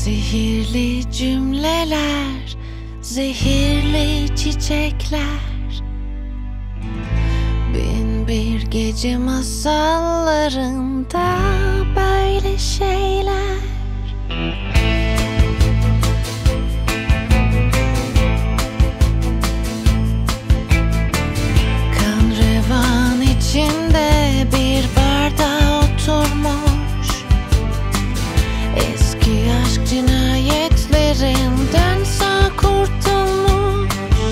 Sihirli cümleler, zehirli çiçekler, bin bir gece masallarında böyle şeyler. Kan revan içinde bir barda oturmuş, eski aşk cinayetlerinden sağ kurtulmuş.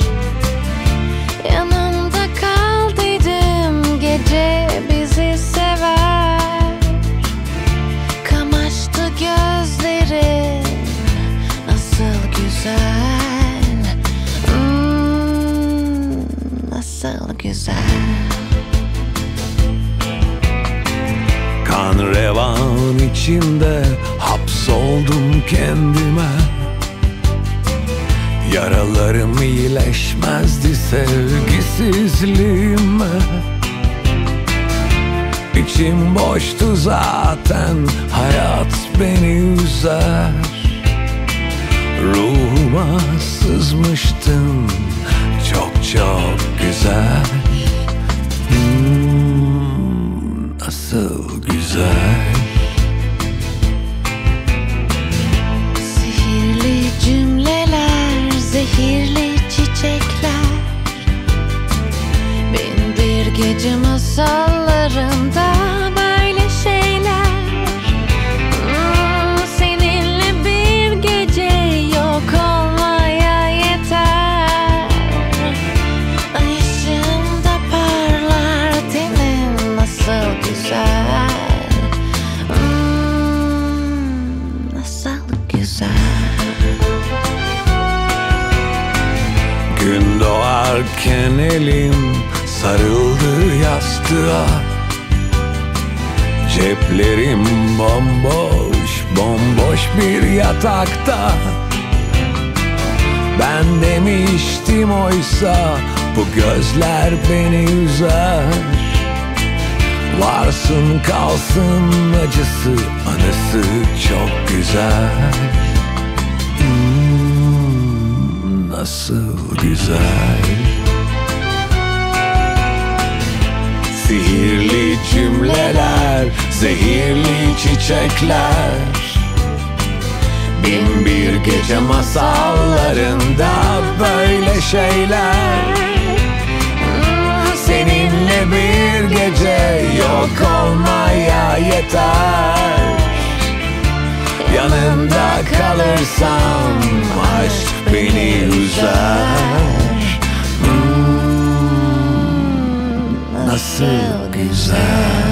Yanımda kal dedim, gece bizi sever. Kamaştı gözlerin, nasıl güzel, nasıl güzel. Kan revan içinde hapsoldum kendime. Yaralarım iyileşmezdi sevgisizliğime. İçim boştu zaten, hayat beni üzer. Ruhuma sızmıştın, çok çok güzel. Nasıl güzel. Sihirli cümleler, zehirli çiçekler, bin bir gece masallarında böyle şeyler. Seninle bir gece yok olmaya yeter. Ay ışığında parlar tenin, nasıl güzel, nasıl güzel. Gün doğarken elim sarıldı yastığa. Ceplerim bomboş, bomboş bir yatakta. Ben demiştim oysa bu gözler beni üzer. Varsın kalsın acısı, anısı çok güzel. Nasıl güzel. Sihirli cümleler, zehirli çiçekler, bin bir gece masallarında böyle şeyler. Seninle bir gece yok olmaya yeter. Yanında kalırsam aşk beni üzer. Nasıl güzel.